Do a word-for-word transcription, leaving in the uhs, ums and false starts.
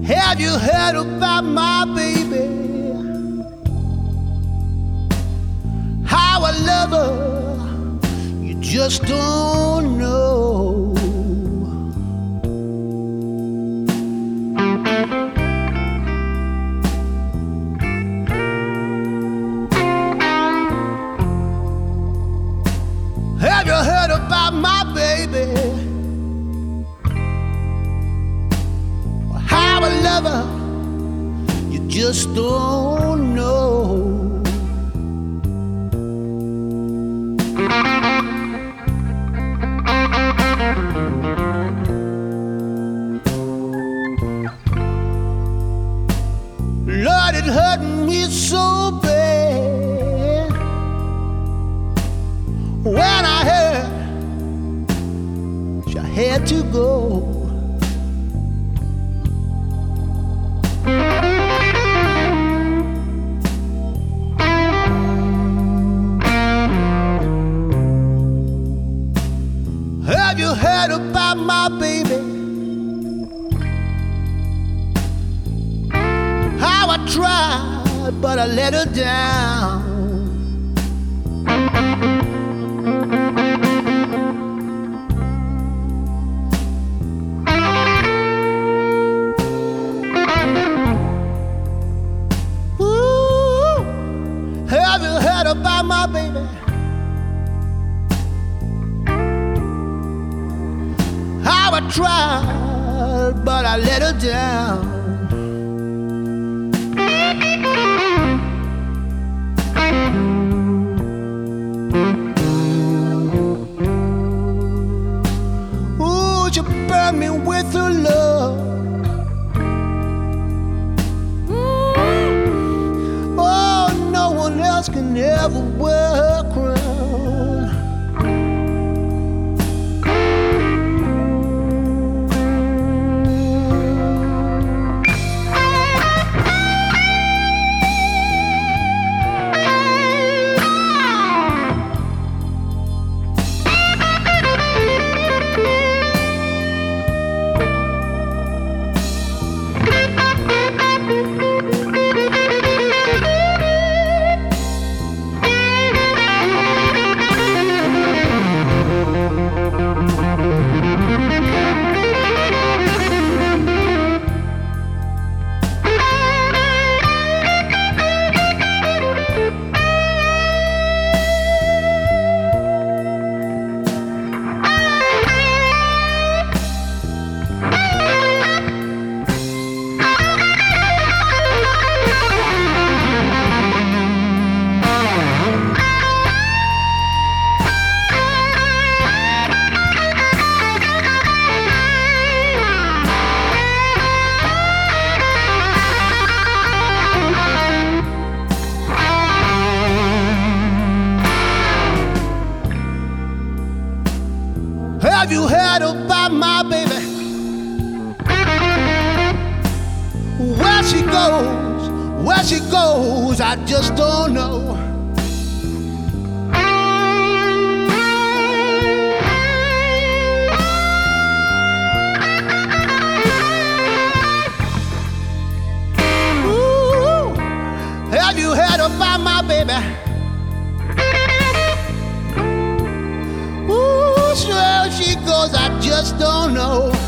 Have you heard about my baby? How I love her, you just don't know. Have you heard about my baby? How I love her, you just don't know. Lord, it hurt me so bad when I heard she had to go. Have you heard about my baby? How I tried, but I let her down. Ooh, have you heard about my baby? How I tried, but I let her down. Ooh, you burn me with her love. Mm. Oh, no one else can ever wear her crown. Have you heard about my baby? Where she goes, where she goes, I just don't know. Ooh, have you heard about my baby? Where she goes, I just don't know.